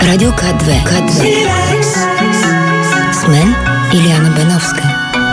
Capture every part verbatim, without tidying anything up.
Радио К две. К две. С мен Илияна Беновска.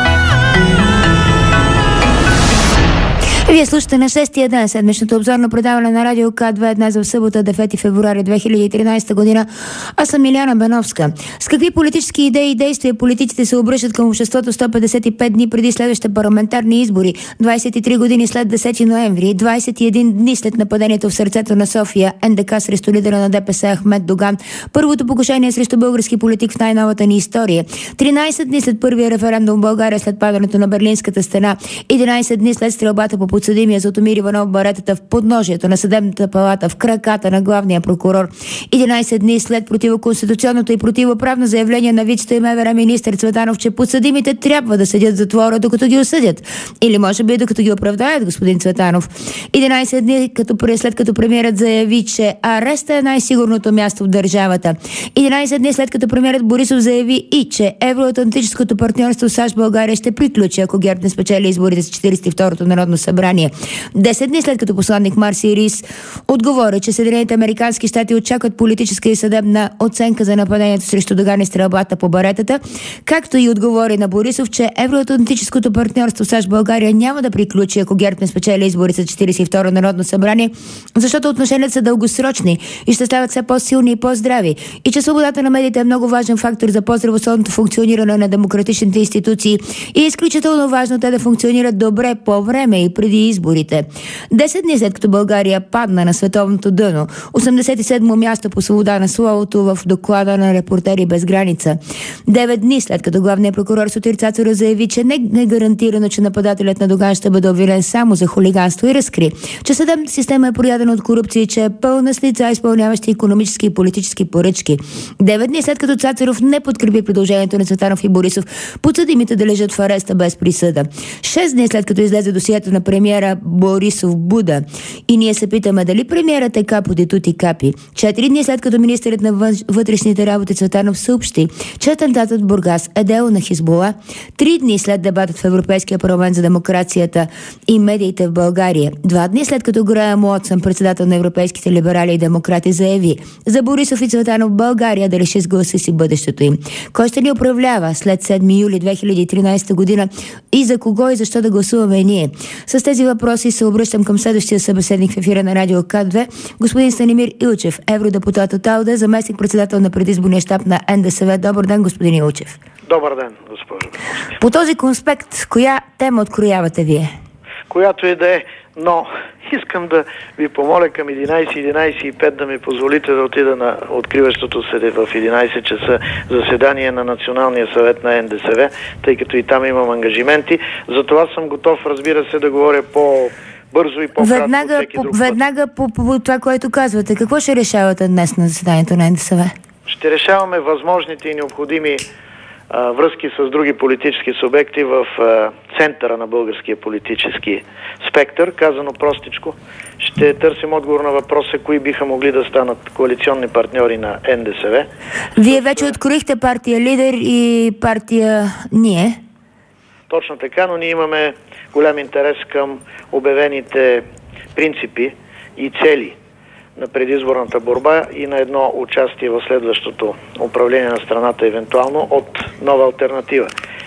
Вие слушате на шестия ден седмичното обзорно предаване на Радио К две днес в събота, девети февруари две хиляди и тринадесета година. Аз съм Илияна Беновска. С какви политически идеи и действия политиците се обръщат към обществото сто петдесет и пет дни преди следващите парламентарни избори, двадесет и три години след десети ноември, двадесет и един дни след нападението в сърцето на София, Ен Де Ка срещу лидера на Де Пе Се Ахмед Доган, първото покушение срещу български политик в най-новата ни история, тринадесет дни след първия референдум в България след падането на Берлинската стена, единадесет дни след стрелбата по подсъдимия Златомир Иванов Баретата в подножието на съдебната палата в краката на главния прокурор, единадесет дни след противоконституционното и противоправно заявление на вицето и Ме Ве Ре министър Цветанов, че подсъдимите трябва да седят в затвора, докато ги осъдят. Или може би докато ги оправдаят, господин Цветанов. единадесет дни като, след като премиерът заяви, че ареста е най-сигурното място в държавата. единадесет дни след като премиерът Борисов заяви и, че евроатлантическото партньорство САЩ-България ще приключи, ако ГЕРБ не спечели изборите с четиридесет и второто народно събрание. десет дни след като посланник Марси Рис отговори, че Съединените американски щати очакват политическа и съдебна оценка за нападението срещу Доган и стрелбата по Баретата, както и отговори на Борисов, че евроатлантическото партньорство САЩ-България няма да приключи, ако ГЕРБ не спечели изборите за четиридесет и второ народно събрание, защото отношенията са дългосрочни и ще стават все по-силни и по-здрави, и че свободата на медиите е много важен фактор за по-здравословното функциониране на демократичните институции и е изключително важно те да функционират добре по време и преди изборите. Десет дни след като България падна на световното дъно, осемдесет и седмо място по свобода на словото в доклада на Репортери без граница. Девет дни след като главният прокурор Сотир Цацаров заяви, че не е гарантирано, че нападателят на Доган ще бъде обвинен само за хулиганство, и разкри, че съдебната система е проядена от корупция и че е пълна с лица, изпълняващи икономически и политически поръчки. Девет дни след като Цацаров не подкрепи предложението на Цветанов и Борисов подсъдимите да лежат в ареста без присъда. Шест дни след като излезе досието на премиера Борисов Буда. И ние се питаме дали премиерът е капо де тути капи. Четири дни след като министърът на вътрешните работи Цветанов съобщи, че атентатът в Бургас е дело на Хизбула. Три дни след дебатът в Европейския парламент за демокрацията и медиите в България. Два дни след като Греъм Уотсън, председател на европейските либерали и демократи, заяви за Борисов и Цветанов България да реши с гласа си бъдещето им. Кой ще ни управлява след седми юли две хиляди и тринадесета година и за кого и защо да гласуваме ние? С тези въпроси се обръщам към следващия събеседник в ефира на Радио К две, господин Станимир Илчев, евродепутат от АЛДЕ, заместник-председател на предизборния щаб на Ен Де Се Ве. Добър ден, господин Илчев. Добър ден, госпожо. По този конспект, коя тема откроявате вие? Която и да е, но искам да ви помоля към единадесет единадесет и пет да ми позволите да отида на откриващото се в единадесет часа заседание на Националния съвет на Ен Де Се Ве, тъй като и там имам ангажименти. Затова съм готов, разбира се, да говоря по бързо и по-кратко. Веднага, по, веднага по, по, по това, което казвате. Какво ще решавате днес на заседанието на Ен Де Се Ве? Ще решаваме възможните и необходими а, връзки с други политически субекти в а, центъра на българския политически спектър. Казано простичко, ще търсим отговор на въпроса, кои биха могли да станат коалиционни партньори на Ен Де Се Ве. Вие вече откроихте партия Лидер и партия Ние. Точно така, но ние имаме голям интерес към обявените принципи и цели на предизборната борба и на едно участие в следващото управление на страната, евентуално от нова алтернатива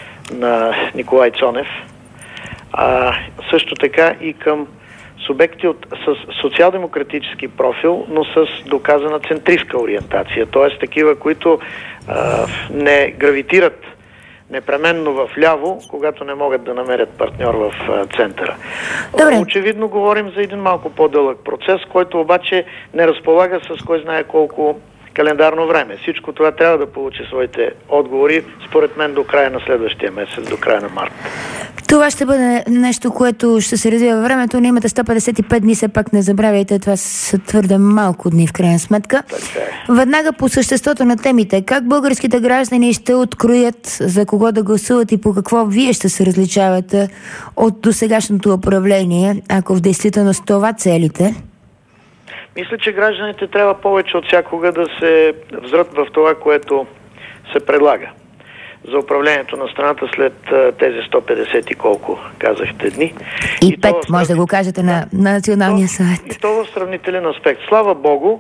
на Николай Цонев. А също така и към субекти от, с социал-демократически профил, но с доказана центристка ориентация, т.е. такива, които а, не гравитират непременно в ляво, когато не могат да намерят партньор в а, центъра. Добре. Очевидно говорим за един малко по-дълъг процес, който обаче не разполага с кой знае колко календарно време. Всичко това трябва да получи своите отговори, според мен, до края на следващия месец, до края на март. Това ще бъде нещо, което ще се развива във времето, но имате сто петдесет и пет дни, все пак не забравяйте, това са твърде малко дни в крайна сметка. Така е. Веднага по съществото на темите, как българските граждани ще откроят за кого да гласуват и по какво вие ще се различавате от досегашното управление, ако в действителност това целите? Мисля, че гражданите трябва повече от всякога да се взрат в това, което се предлага за управлението на страната след а, тези сто петдесет и колко, казахте, дни. И, и пет, може да го кажете на, на Националния съвет. И то в сравнителен аспект. Слава Богу,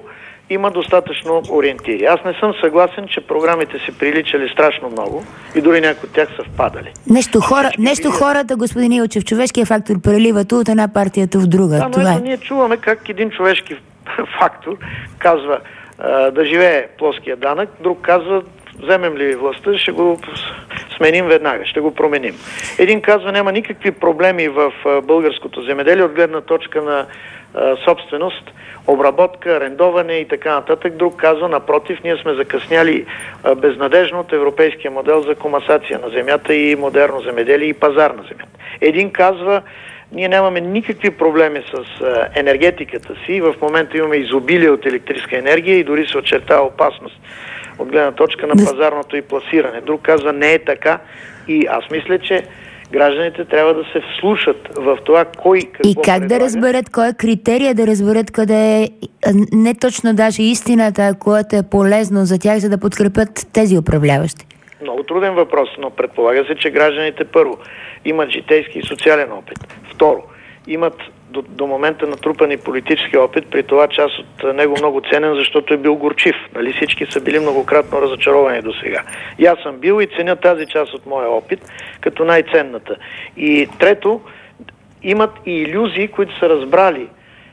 има достатъчно ориентири. Аз не съм съгласен, че програмите си приличали страшно много и дори някои от тях са впадали. Нещо, хора, нещо видя... хората, господин Илчев, човешкият фактор преливат от една партията в друга. Да, но това ето, е. ние чуваме как един човешки фактор казва а, да живее плоския данък, друг казва вземем ли властта, ще го сменим веднага, ще го променим. Един казва няма никакви проблеми в а, българското земеделие от гледна точка на а, собственост, обработка, арендоване и така нататък. Друг казва, напротив, ние сме закъсняли а, безнадежно от европейския модел за комасация на земята и модерно земеделие и пазар на земята. Един казва, ние нямаме никакви проблеми с а, енергетиката си. В момента имаме изобилие от електрическа енергия и дори се очертава опасност от гледна точка на пазарното и пласиране. Друг казва, не е така и аз мисля, че гражданите трябва да се вслушат в това кой какво и как предлага. Да разберат, кой е критерия, да разберат къде е не точно даже истината, което е полезно за тях, за да подкрепят тези управляващи? Много труден въпрос, но предполага се, че гражданите първо имат житейски и социален опит. Второ, имат до, до момента натрупани политически опит, при това част от него много ценен, защото е бил горчив. Нали? Всички са били многократно разочаровани до сега. И аз съм бил и ценя тази част от моя опит като най-ценната. И трето, имат и илюзии, които са разбрали,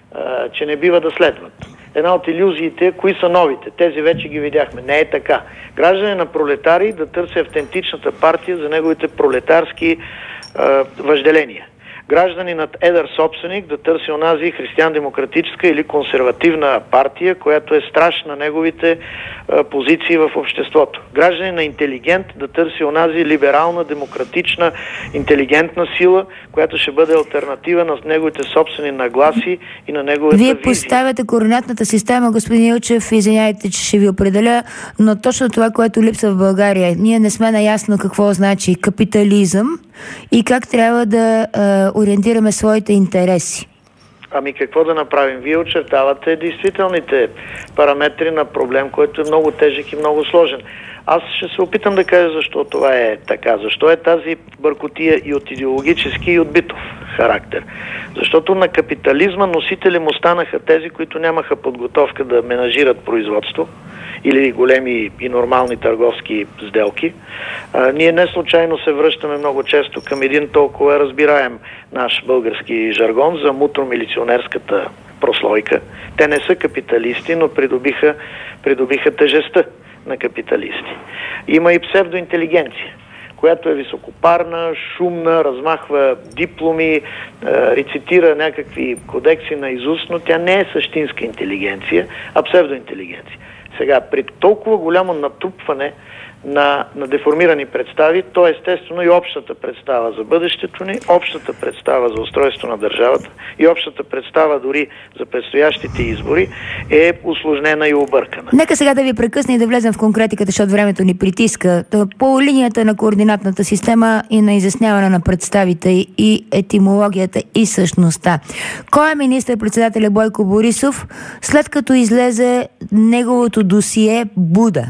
а, че не бива да следват. Една от илюзиите, кои са новите? Тези вече ги видяхме. Не е така. Граждане на пролетари да търси автентичната партия за неговите пролетарски а, въжделения. Гражданинът едър собственик да търси онази християн-демократическа или консервативна партия, която е страж на неговите а, позиции в обществото. Гражданин на интелигент да търси онази либерална, демократична, интелигентна сила, която ще бъде алтернатива на неговите собствени нагласи и на неговата Вие визия. поставяте координатната система, господин Илчев, извиняйте, че ще ви определя, но точно това, което липсва в България. Ние не сме наясно какво значи капитализъм и как трябва да а, ориентираме своите интереси. Ами какво да направим? Вие очертавате действителните параметри на проблем, който е много тежък и много сложен. Аз ще се опитам да кажа защо това е така. Защо е тази бъркотия и от идеологически, и от битов характер. Защото на капитализма носители му станаха тези, които нямаха подготовка да менажират производство или големи и нормални търговски сделки. А, ние не случайно се връщаме много често към един толкова разбираем наш български жаргон за мутро-милиционерската прослойка. Те не са капиталисти, но придобиха, придобиха тежестта на капиталисти. Има и псевдоинтелигенция, която е високопарна, шумна, размахва дипломи, рецитира някакви кодекси на изуст, но тя не е същинска интелигенция, а псевдоинтелигенция. Сега, при толкова голямо натрупване на, на деформирани представи, то естествено и общата представа за бъдещето ни, общата представа за устройство на държавата и общата представа дори за предстоящите избори е усложнена и объркана. Нека сега да ви прекъсна и да влезем в конкретиката, защото времето ни притиска. По линията на координатната система и на изясняване на представите и етимологията и същността. Кой е министър-председателя Бойко Борисов, след като излезе неговото досие Буда?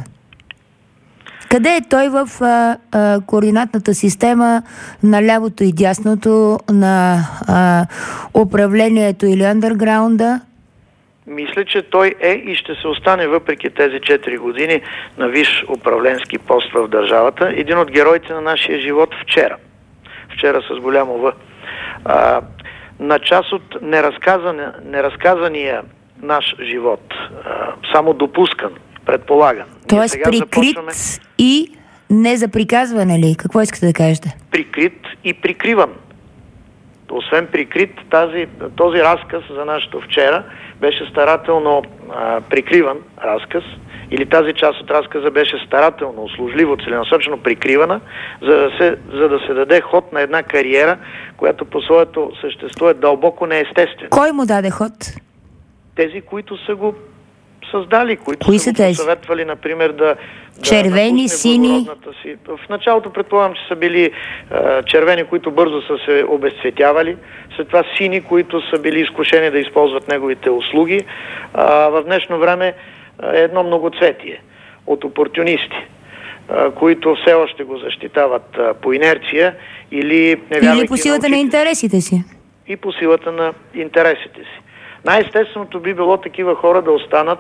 Къде е той в а, а, координатната система на лявото и дясното, на а, управлението или андерграунда? Мисля, че той е и ще се остане въпреки тези четири години на висш управленски пост в държавата. Един от героите на нашия живот вчера. Вчера с голямо В. А, на част от неразказания, неразказания наш живот, а, само допускан, предполаган. Тоест прикрит започваме... и не за приказване ли? Какво искате да кажете? Прикрит и прикриван. Освен прикрит, тази, този разказ за нашето вчера беше старателно а, прикриван разказ, или тази част от разказа беше старателно, услужливо, целенасочено прикривана, за да се, за да се даде ход на една кариера, която по своето същество е дълбоко неестествена. Кой му даде ход? Тези, които са го създали, които Кои са го тези? съветвали, например, да... Червени, да сини? Си. В началото предполагам, че са били а, червени, които бързо са се обезцветявали. След това сини, които са били изкушени да използват неговите услуги. А, в днешно време е едно многоцветие от опортунисти, а, които все още го защитават а, по инерция или не вярвайки или по силата на, на интересите си. И по силата на интересите си. Най-естественото би било такива хора да останат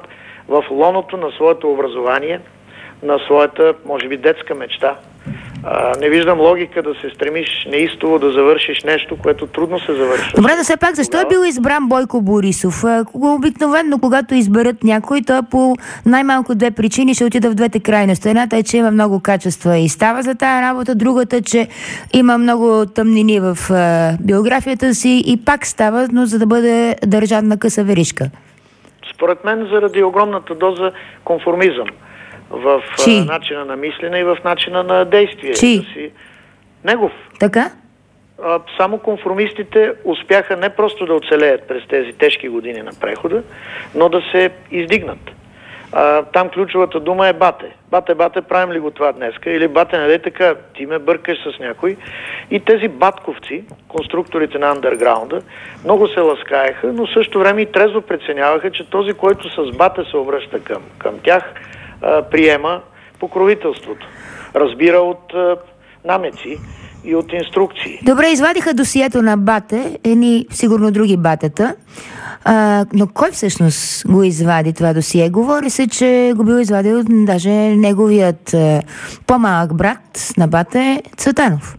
в лоното на своето образование, на своята, може би, детска мечта. А, не виждам логика да се стремиш неистово да завършиш нещо, което трудно се завършва. Добре, да все пак, защо Тогава... е бил избран Бойко Борисов? Обикновено, когато изберат някой, той по най-малко две причини ще отида в двете крайности. Едната е, че има много качества и става за тая работа, другата, че има много тъмнини в а, биографията си и пак става, но за да бъде държан на къса веришка. Според мен, заради огромната доза конформизъм в Чи? начина на мислене и в начина на действие. Чи? Да си... Негов. Така? А, само конформистите успяха не просто да оцелеят през тези тежки години на прехода, но да се издигнат. А, там ключовата дума е бате. Бате, бате, правим ли го това днеска? Или бате, не дай така, ти ме бъркаш с някой. И тези батковци, конструкторите на андерграунда, много се ласкаеха, но също време и трезво преценяваха, че този, който с бате се обръща към, към тях, приема покровителството. Разбира от а, намеци и от инструкции. Добре, извадиха досието на бате, едни сигурно други батета, а, но кой всъщност го извади това досие? Говори се, че го бил извадил даже неговият а, по-малък брат на бате Цветанов.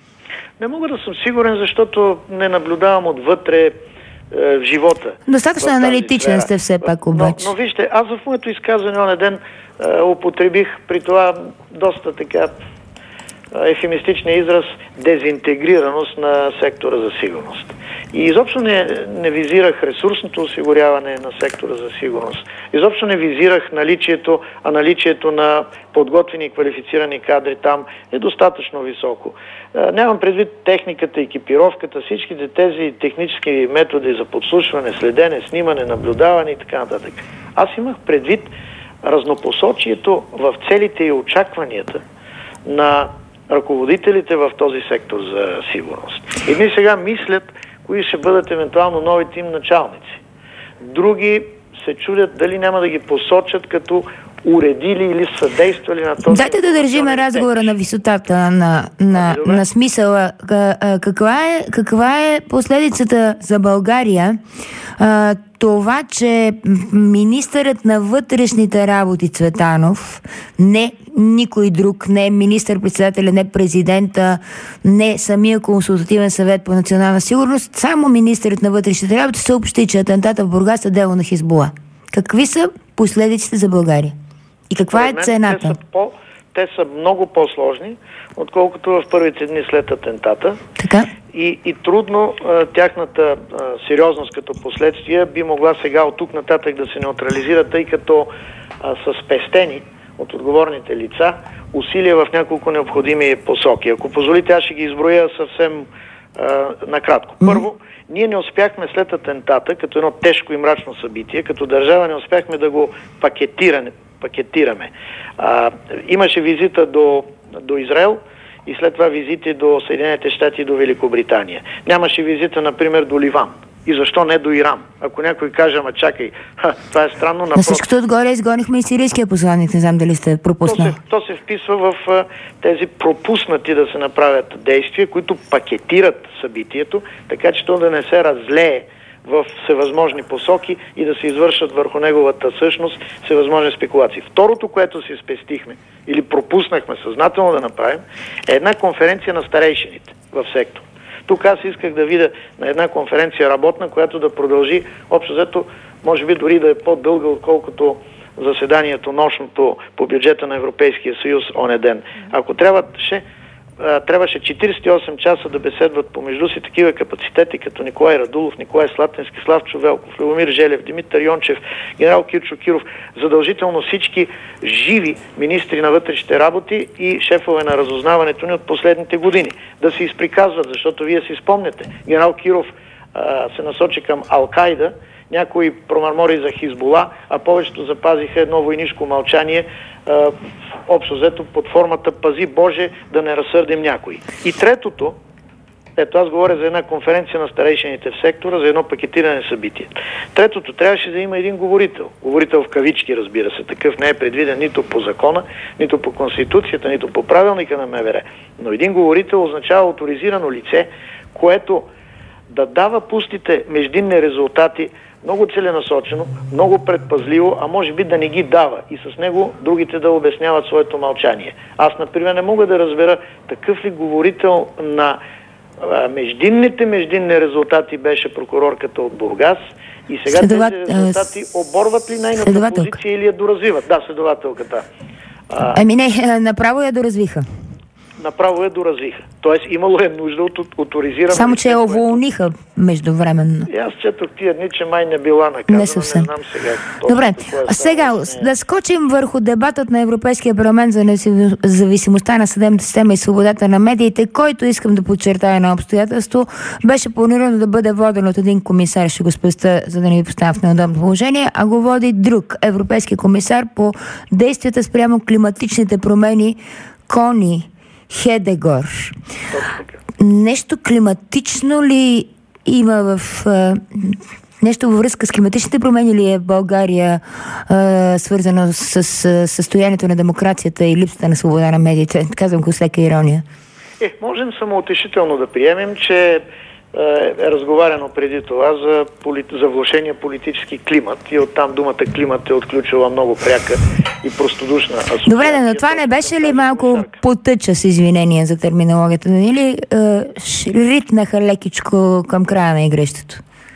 Не мога да съм сигурен, защото не наблюдавам отвътре в живота. Достатъчно аналитичен сте все пак обаче. Но, но вижте, аз в моето изказване онен ден е, употребих при това доста така ефемистичния израз дезинтегрираност на сектора за сигурност. И изобщо не, не визирах ресурсното осигуряване на сектора за сигурност. Изобщо не визирах наличието, а наличието на подготвени и квалифицирани кадри там е достатъчно високо. Нямам предвид техниката, екипировката, всичките тези технически методи за подслушване, следене, снимане, наблюдаване и така нататък. Аз имах предвид разнопосочието в целите и очакванията на ръководителите в този сектор за сигурност. Едни сега мислят кои ще бъдат евентуално новите им началници. Други се чудят дали няма да ги посочат като уредили или съдействали на този... Дайте да държим разговора на висотата на, на, на смисъла. Каква е, каква е последицата за България? А, това, че министърът на вътрешните работи Цветанов, не никой друг, не министър-председателя, не президента, не самия консултативен съвет по национална сигурност, само министърът на вътрешните работи съобщи, че атентата в Бургас е дело на Хизбула. Какви са последиците за България? И каква е цената? Те са, по, те са много по-сложни, отколкото в първите дни след атентата. Така? И, и трудно а, тяхната а, сериозност като последствия би могла сега от тук нататък да се неутрализира, тъй като а, са спестени от отговорните лица усилия в няколко необходими посоки. Ако позволите, аз ще ги изброя съвсем а, накратко. Mm-hmm. Първо, ние не успяхме след атентата, като едно тежко и мрачно събитие, като държава не успяхме да го пакетираме. пакетираме. А, имаше визита до, до Израел и след това визити до Съединените щати и до Великобритания. Нямаше визита, например, до Ливан. И защо не до Иран? Ако някой каже, ама чакай, ха, това е странно. На всичкото отгоре изгонихме и сирийския посланник, не знам дали сте пропуснали. То се, то се вписва в а, тези пропуснати да се направят действия, които пакетират събитието, така че то да не се разлее в всевъзможни посоки и да се извършат върху неговата същност всевъзможни спекулации. Второто, което си спестихме или пропуснахме съзнателно да направим, е една конференция на старейшините в сектор. Тук аз исках да видя на една конференция работна, която да продължи общо взето, може би дори да е по-дълга, отколкото заседанието нощното по бюджета на Европейския съюз оне ден. Ако трябваше трябваше четиридесет и осем часа да беседват помежду си такива капацитети, като Николай Радулов, Николай Слатински, Славчо Велков, Любомир Желев, Димитър Йончев, генерал Кирчо Киров, задължително всички живи министри на вътрешните работи и шефове на разузнаването ни от последните години. Да се изприказват, защото вие си спомняте, генерал Киров а, се насочи към Ал-Кайда, някои промърмори за Хизбула, а повечето запазиха едно войнишко мълчание, а, общо взето под формата пази Боже да не разсърдим някой. И третото, ето аз говоря за една конференция на старейшините в сектора, за едно пакетиране събитие. Третото, трябваше да има един говорител. Говорител в кавички, разбира се, такъв не е предвиден нито по закона, нито по Конституцията, нито по правилника на МВР. Но един говорител означава авторизирано лице, което да дава пустите междинни резултати много целенасочено, много предпазливо, а може би да не ги дава и с него другите да обясняват своето мълчание. Аз, например, не мога да разбера такъв ли говорител на а, междинните междинни резултати беше прокурорката от Бургас и сега Следоват... тези резултати оборват ли нейната позиция или я доразвиват? Да, следователката. А... Ами не, направо я доразвиха. Направо я доразвиха. Тоест имало е нужда от оторизиране. Само, че я уволниха което... междувременно. И аз четох тия дни, че май не била наказана. Не съвсем. Не знам сега. Добре, а сега да скочим върху дебатът на Европейския парламент за независимостта на съдебната система и свободата на медиите, който, искам да подчертая на обстоятелство, беше планирано да бъде воден от един комисар, ще го спеста, за да не ви поставя в неудобно положение, а го води друг европейски комисар по действията спрямо климатичните промени Кони Хедегор. Нещо климатично ли има в... А, нещо във връзка с климатичните промени ли е в България а, свързано с, с състоянието на демокрацията и липсата на свобода на медиите? Казвам го с лека ирония. Е, можем самоутешително да приемем, че е разговаряно преди това за, поли... за влошения политически климат и оттам думата климат е отключила много пряка и простодушна асоциация. Добре, но това не беше ли малко потъча, с извинение за терминологията, или е, ритнаха лекичко към края на игрището?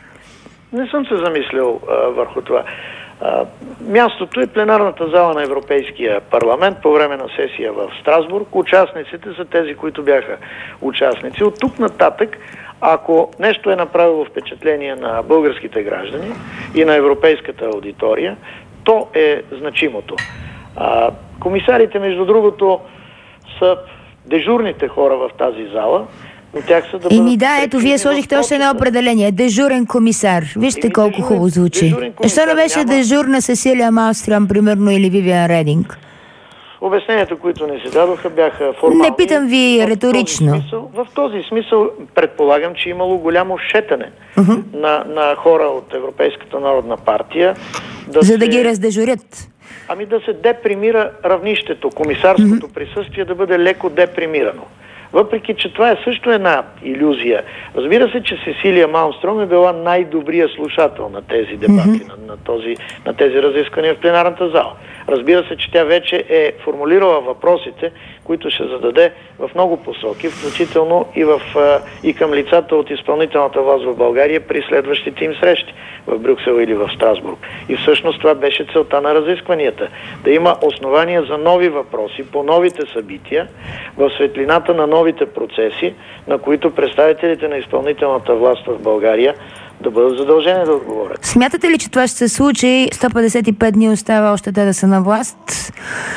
Не съм се замислил а, върху това. А, мястото е пленарната зала на Европейския парламент по време на сесия в Страсбург. Участниците са тези, които бяха участници. От тук нататък, ако нещо е направило впечатление на българските граждани и на европейската аудитория, то е значимото. А, комисарите, между другото, са дежурните хора в тази зала, но тях са да бъдат... Еми да, ето, вие сложихте още едно определение. Дежурен комисар. Вижте Еми, колко дежурен, хубаво звучи. Защо не беше няма... дежурна Сесилия Малстрам, примерно, или Вивиан Рединг? Обясненията, които не се дадоха, бяха формални. Не питам ви в риторично. Този смисъл, в този смисъл предполагам, че имало голямо шетане uh-huh. на, на хора от Европейската народна партия. Да За се... да ги раздежурят. Ами да се депримира равнището, комисарското uh-huh. присъствие да бъде леко депримирано. Въпреки, че това е също една илюзия. Разбира се, че Сесилия Малмстром е била най-добрия слушател на тези дебати, mm-hmm. на, на, този, на тези разисквания в пленарната зала. Разбира се, че тя вече е формулирала въпросите, които ще зададе в много посоки, включително и, в, и към лицата от изпълнителната власт в България при следващите им срещи в Брюксел или в Страсбург. И всъщност това беше целта на разискванията. Да има основания за нови въпроси по новите събития, в светлината на новите процеси, на които представителите на изпълнителната власт в България да бъдат задължени да отговорят. Смятате ли, че това ще се случи? сто петдесет и пет дни остава още те да са на власт.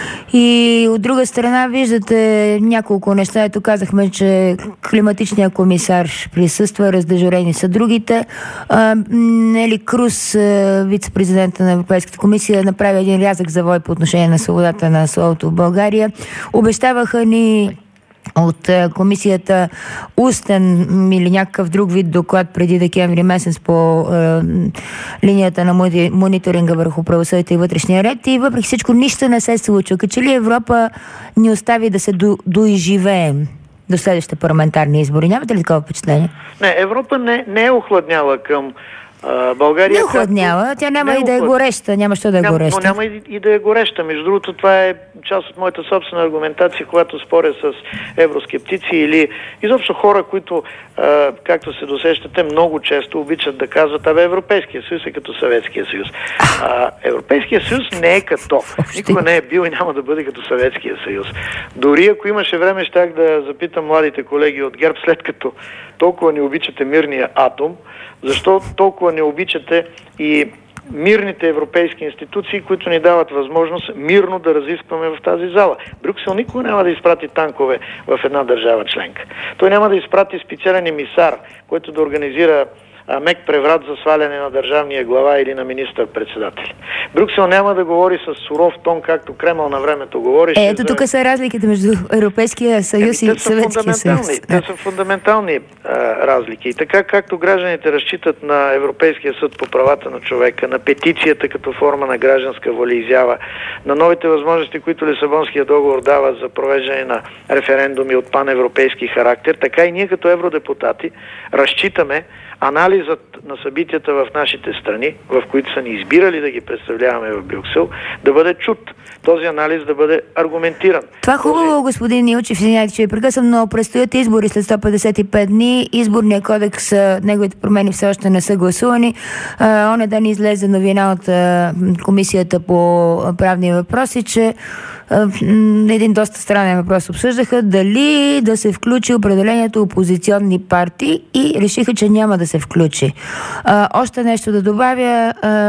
И от друга страна виждате няколко неща. Ето казахме, че климатичният комисар присъства, раздежурени са другите. А, Нели Круз, вице-президента на Европейската комисия, направи един рязък завой по отношение на свободата на словото в България. Обещаваха ни от комисията устен или някакъв друг вид доклад преди декември месец по е, линията на мониторинга върху правосъдието и вътрешния ред, и въпреки всичко нищо не се случва. Като че ли Европа ни остави да се до, доизживеем до следващите парламентарни избори? Нямате ли такова впечатление? Не, Европа не, не е охладняла към България. Не охладнява, както... тя няма не и да е гореща, няма що да е няма, гореща. Но няма и, и да е гореща. Между другото, това е част от моята собствена аргументация, когато споря с евроскептици или изобщо хора, които, а, както се досещате, много често обичат да казват, абе Европейския съюз е като Съветския съюз. А, Европейския съюз не е като. Никога не е бил и няма да бъде като Съветския съюз. Дори ако имаше време, щях да запитам младите колеги от ГЕРБ, след като толкова не обичате мирния атом, защо толкова не обичате и мирните европейски институции, които ни дават възможност мирно да разискваме в тази зала. Брюксел никога няма да изпрати танкове в една държава членка. Той няма да изпрати специален емисар, който да организира а, мек преврат за сваляне на държавния глава или на министър-председател. Брюксел няма да говори с суров тон, както Кремъл на времето говореше. Е, ето за... тук са разликите между Европейския съюз е, и Съветския съюз. Те са фундаментални а, разлики. И така както гражданите разчитат на Европейския съд по правата на човека, на петицията като форма на гражданска волеизява, на новите възможности, които Лисабонския договор дава за провеждане на референдуми от паневропейски характер, така и ние като евродепутати разчитаме, анализът на събитията в нашите страни, в които са ни избирали да ги представляваме в Брюксел, да бъде чут. Този анализ да бъде аргументиран. Това хубаво, Този... господин Илчев, извинявайте, че ви прекъсвам, но предстоят избори след сто петдесет и пет дни. Изборният кодекс, неговите промени все още не са гласувани. Оне да ни излезе новина от Комисията по правни въпроси, че един доста странен въпрос обсъждаха дали да се включи определението опозиционни партии и решиха, че няма да се включи. А, още нещо да добавя. А,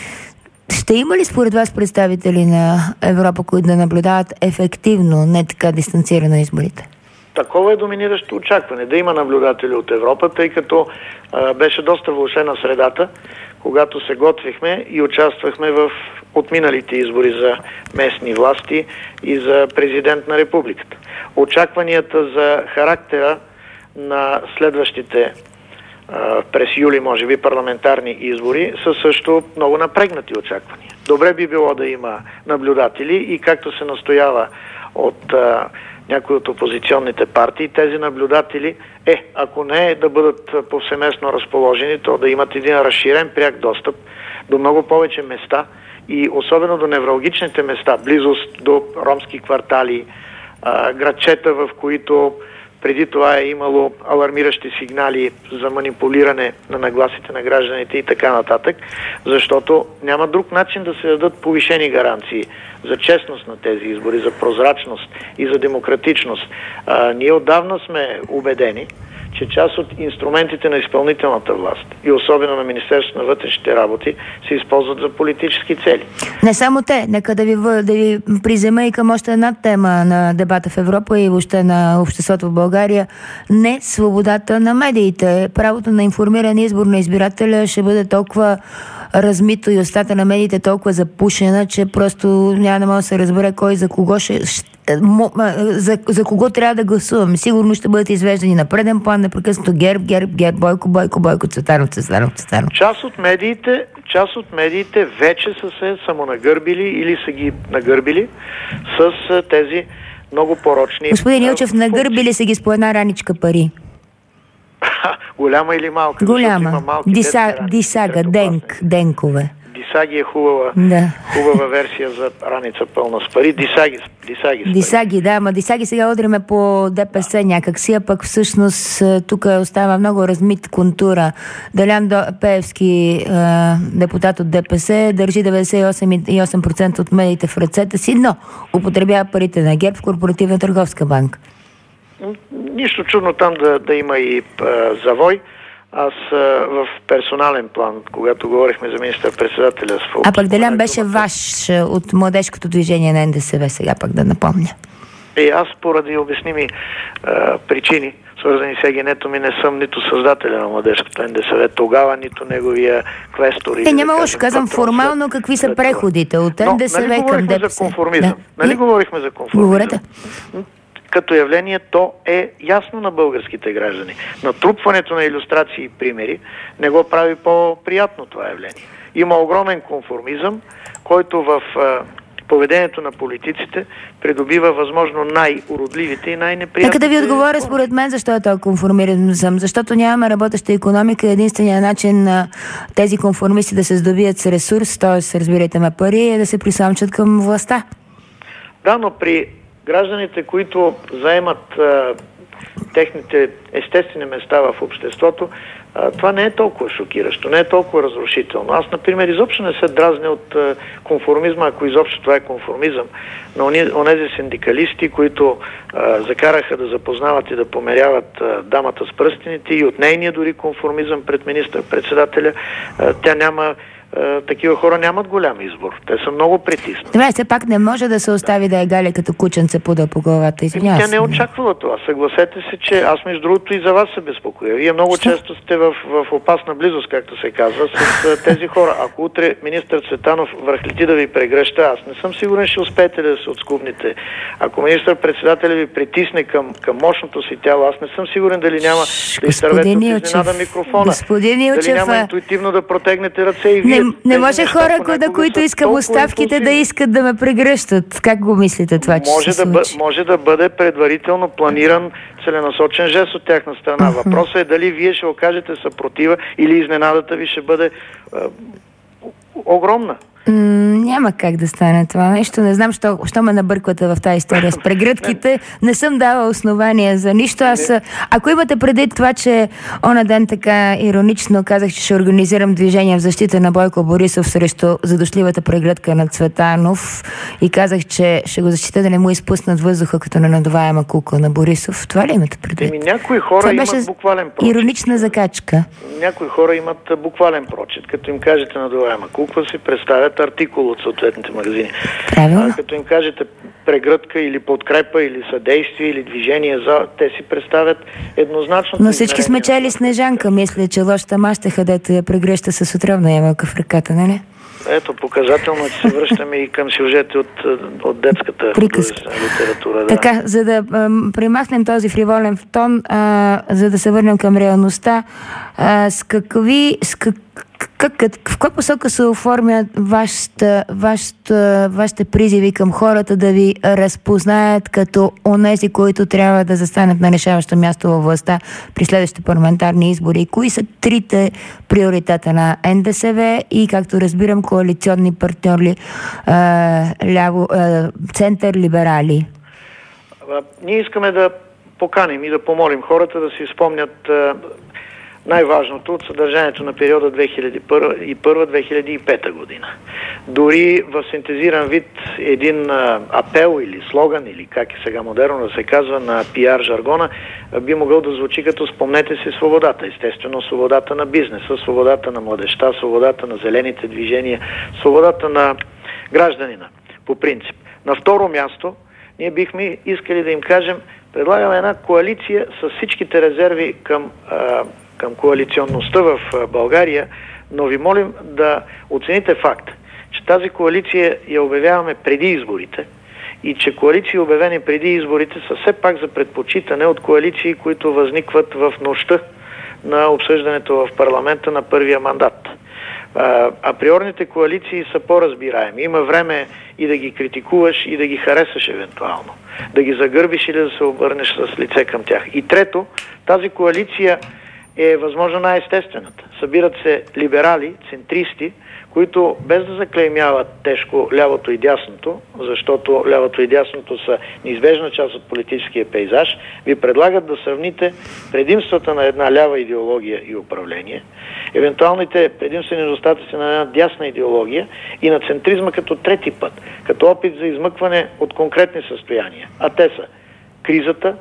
ще има ли според вас представители на Европа, които да наблюдават ефективно, не така дистанцирано изборите? Такова е доминиращо очакване, да има наблюдатели от Европа, тъй като а, беше доста влошена средата, когато се готвихме и участвахме в отминалите избори за местни власти и за президент на републиката. Очакванията за характера на следващите а, през юли, може би, парламентарни избори са също много напрегнати очаквания. Добре би било да има наблюдатели и както се настоява от а, някои от опозиционните партии, тези наблюдатели е, ако не е да бъдат повсеместно разположени, то да имат един разширен пряк достъп до много повече места и особено до невралгичните места, близост до ромски квартали, а, градчета, в които преди това е имало алармиращи сигнали за манипулиране на нагласите на гражданите и така нататък, защото няма друг начин да се дадат повишени гаранции за честност на тези избори, за прозрачност и за демократичност. А, ние отдавна сме убедени, че част от инструментите на изпълнителната власт и особено на Министерството на вътрешните работи се използват за политически цели. Не само те. Нека да ви, да ви призема и към още една тема на дебата в Европа и въобще на обществото в България. Не свободата на медиите. Правото на информиран избор на избирателя ще бъде толкова размито и устата на медиите толкова запушена, че просто няма да може да се разбере кой за кого ще... За, за кого трябва да гласуваме. Сигурно ще бъдат извеждани на преден план непрекъснато ГЕРБ, ГЕРБ, ГЕРБ, Бойко, Бойко, Бойко, Цветанов, Цветанов, Цветанов. Част от медиите, част от медиите вече са се самонагърбили или са ги нагърбили с тези много порочни... Господин Илчев, нагърбили са ги с по една раничка пари. Голяма или малка? Голяма. Диса, дисага, денк, денкове. Дисаги е хубава, да. хубава версия за раница пълна с пари. Дисаги, дисаги с пари. Дисаги, да, ама дисаги сега удриме по ДПС някакси, а пък всъщност тук остава много размит контура. Делян Пеевски, депутат от ДПС, държи деветдесет и осем и осем процента от медиите в ръцете си, но употребява парите на ГЕРБ в Корпоративна търговска банка. Нищо чудно там да, да има и а, завой. Аз а, в персонален план, когато говорихме за министър-председателя... А пък Делян беше ваш от младежкото движение на Н Д С В, сега пък да напомня. И аз поради обясними а, причини, свързани с егенето ми, не съм нито създателя на младежкото Н Д С В тогава, нито неговия квестор. Е, няма лошо, казвам формално какви са преходите от Н Д С В нали към ДПС. За конформизъм? Да. Нали е? говорихме за конформизъм? Говорете. Като явление, то е ясно на българските граждани. Натрупването на илюстрации и примери не го прави по-приятно това явление. Има огромен конформизъм, който в а, поведението на политиците придобива възможно най-уродливите и най-неприятните... Нека да ви отговоря според мен защо е това конформизъм. Защото нямаме работеща икономика. Единственият начин на тези конформисти да се здобият с ресурс, т.е. разбирайте ме пари, е да се присамчат към властта. Да, но при гражданите, които заемат а, техните естествени места в обществото, а, това не е толкова шокиращо, не е толкова разрушително. Аз, например, изобщо не се дразня от а, конформизма, ако изобщо това е конформизъм, на онези синдикалисти, които а, закараха да запознават и да померяват а, дамата с пръстените и от нейния дори конформизъм пред министър-председателя, а, тя няма... такива хора нямат голям избор. Те са много притиснати. Добре, все пак не може да се остави да е галя като кученце пуда по главата. Извинявам се. Тя не очаквала това. Съгласете се, че аз между другото и за вас се безпокоя. Вие много Що? често сте в, в опасна близост, както се казва, с тези хора. Ако утре министър Цветанов върхлети да ви прегръща, аз не съм сигурен, ще успеете да се отскубнете. Ако министър-председателя ви притисне към, към мощното си тяло, аз не съм сигурен дали няма да изтървете от изненада микрофона. Господин Илчев, дали няма интуитивно да протегнете ръце и вие. не, не може хора, на които искам оставките, да искат да ме прегръщат. Как го мислите това, че може се да бъ, Може да бъде предварително планиран целенасочен жест от тяхна страна. Uh-huh. Въпросът е дали вие ще окажете съпротива или изненадата ви ще бъде а, огромна. М- няма как да стане това нещо. Не знам, що, що ме набърквате в тази история с прегръдките. Не съм дала основания за нищо. Аз, ако имате преди това, че она ден така иронично казах, че ще организирам движение в защита на Бойко Борисов срещу задушливата прегръдка на Цветанов и казах, че ще го защита да не му изпуснат въздуха като на надуваема кукла на Борисов. Това ли имате предвид? Еми, някои хора това имат беше буквален прочит. Иронична закачка. Някои хора имат буквален прочит. Като им кажете надуваема кукла, си представят артикул от съответните магазини. Правилно. А, като им кажете прегръдка или подкрепа, или съдействие, или движение за, те си представят еднозначно. Но всички сме чели Снежанка. Мисля, че лошата мащеха, дето я прегръща с отровна ямелка в ръката, нали? Ето, показателно, че се връщаме и към сюжети от, от детската литература. Да. Така, за да а, премахнем този фриволен тон, а, за да се върнем към реалността, а, с какви... С как, как, как, в каква посока се оформят вашата, вашата, вашите призиви към хората да ви разпознаят като онези, които трябва да застанат на решаващо място във властта при следващите парламентарни избори? Кои са трите приоритета на Н Д С В и, както разбирам, коалиционни партньори, а, ляво, а, център, либерали? А, ние искаме да поканим и да помолим хората да си спомнят а, най-важното от съдържанието на периода две хиляди и първа - две хиляди и пета година. Дори в синтезиран вид един а, апел или слоган, или как е сега модерно да се казва на пиар жаргона, а, би могъл да звучи като спомнете си свободата. Естествено, свободата на бизнеса, свободата на младежта, свободата на зелените движения, свободата на гражданина, по принцип. На второ място, ние бихме искали да им кажем, предлагаме една коалиция с всичките резерви към а, към коалиционността в България, но ви молим да оцените факт, че тази коалиция я обявяваме преди изборите и че коалиции, обявени преди изборите, са все пак за предпочитане от коалиции, които възникват в нощта на обсъждането в парламента на първия мандат. А, априорните коалиции са по-разбираеми. Има време и да ги критикуваш, и да ги харесаш евентуално. Да ги загърбиш или да се обърнеш с лице към тях. И трето, тази коалиция е възможно най-естествената. Събират се либерали, центристи, които без да заклеймяват тежко лявото и дясното, защото лявото и дясното са неизбежна част от политическия пейзаж, ви предлагат да сравните предимствата на една лява идеология и управление, евентуалните предимствени недостатъци на една дясна идеология и на центризма като трети път, като опит за измъкване от конкретни състояния. А те са кризата,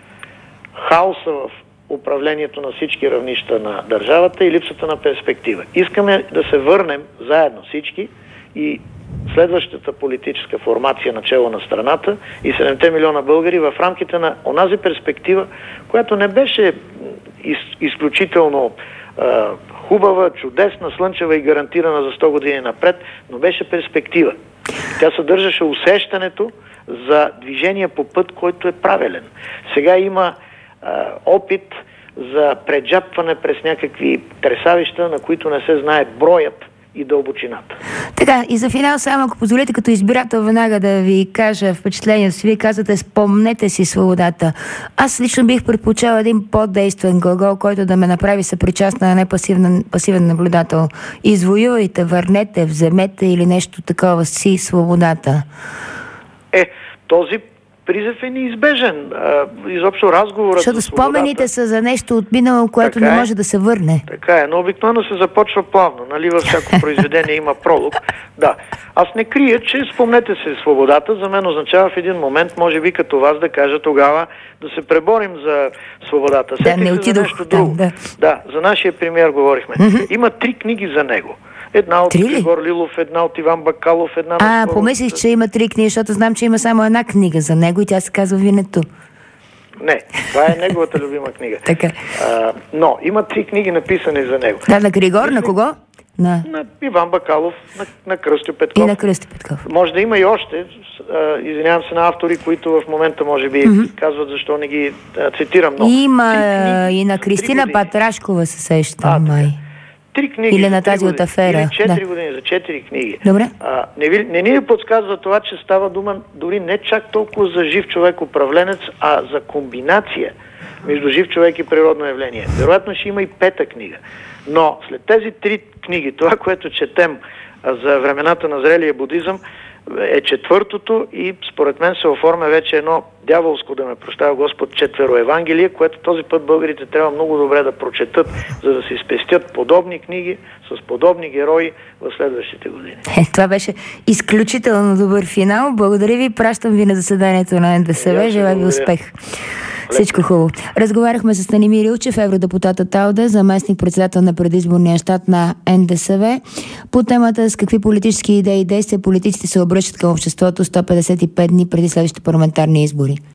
хаоса в управлението на всички равнища на държавата и липсата на перспектива. Искаме да се върнем заедно всички и следващата политическа формация начело на страната и седемте милиона българи в рамките на онази перспектива, която не беше из, изключително е, хубава, чудесна, слънчева и гарантирана за сто години напред, но беше перспектива. Тя съдържаше усещането за движение по път, който е правилен. Сега има опит за преджапване през някакви тресавища, на които не се знае броят и дълбочината. Така, и за финал, само ако позволите като избирател веднага да ви кажа впечатлението си. Вие казвате, спомнете си свободата. Аз лично бих предпочел един по-действен глагол, който да ме направи съпричастна, а не пасивен, пасивен наблюдател. Извоювайте, върнете, вземете или нещо такова си свободата. Е, този призив е неизбежен. Изобщо разговорът Защото за свободата... спомените са за нещо от минало, което така не може е, да се върне. Така е, но обикновено се започва плавно. Нали, във всяко произведение има пролог. Да. Аз не крия, че спомнете се свободата. За мен означава в един момент, може би като вас, да кажа тогава да се преборим за свободата. Да, не отидох нещо друго. Да. да, за нашия премиер говорихме. Mm-hmm. Има три книги за него. Една от Григор Лилов, една от Иван Бакалов, една а, на... А, помислих, че има три книги, защото знам, че има само една книга за него и тя се казва Винето. Не, това е неговата любима книга. Така. А, но има три книги написани за него. Да, на Григор, Мисли... на кого? На... на Иван Бакалов, на, на Кръстю Петков. И на Кръстю Петков. Може да има и още, а, извинявам се на автори, които в момента може би mm-hmm. казват защо не ги а, цитирам. Но има книги, и на Кристина Патрашкова се сеща, май. три книги. Или на тази от афера. Или четири да. години за четири книги. Добре. А, не, ви, не ни ли подсказва това, че става дума дори не чак толкова за жив човек-управленец, а за комбинация между жив човек и природно явление. Вероятно ще има и пета книга. Но след тези три книги, това, което четем за времената на зрелия будизъм, е четвъртото и според мен се оформя вече едно дяволско, да ме прощава Господ, четверо Евангелие, което този път българите трябва много добре да прочетат, за да си спестят подобни книги с подобни герои в следващите години. Е, това беше изключително добър финал. Благодаря ви, пращам ви на заседанието на Н Д С В. Желая ви успех. Всичко хубаво. Разговаряхме с Станимир Илчев, евродепутата Талда, заместник-председател на предизборния щат на Н Д С В, по темата с какви политически идеи и действия политиците се обръщат към обществото сто петдесет и пет дни преди следващите парламентарни избори.